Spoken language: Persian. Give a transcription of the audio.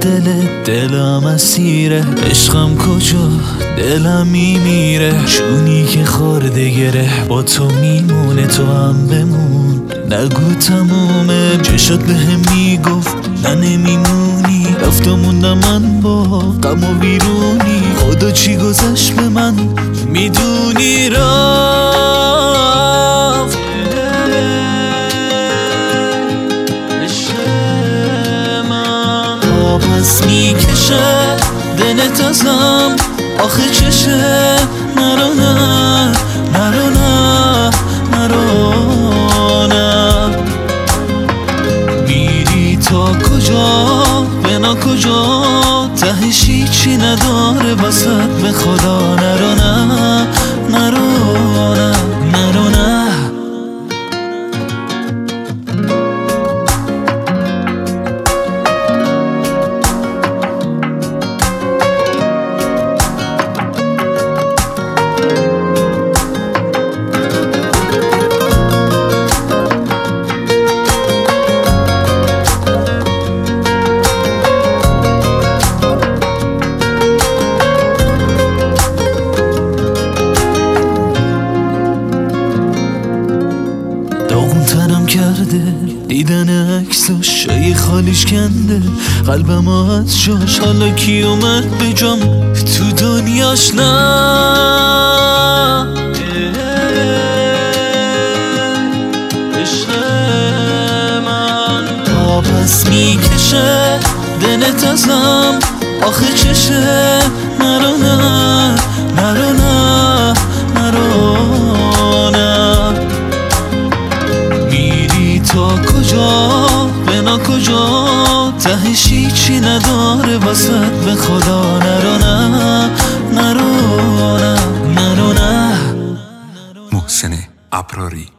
دلم اسیره، عشقم کجا دلم میمیره، جونی که خورده گره با تو میمونه، تو هم بمون نگو تمومه. چشات به هم میگفت نه نمیمونی، رفت و موندم من با غم و بیرونی، خدا چی گذشت به من میدونی. رفت پس میکشه دلت ازم، آخه چشه نرو نه نرو نه نرو نه. میری تا کجا بنا کجا، تهش هیچی نداره واسط به خدا. نرو نه نرو نه نرو نه. تنم کرده دیدن عکساش، شای خالیش کنده قلبم از جاش. حالا کی اومد به جام تو دنیاش؟ نه عشق من پس میکشه دلت ازم، آخه چشه نرو نه نرو نه نرو نه. تا کجا بنا کجا، تهش هیچی نداره واسط به خدا. نرو نه نرو نه نرو نه. محسن ابراری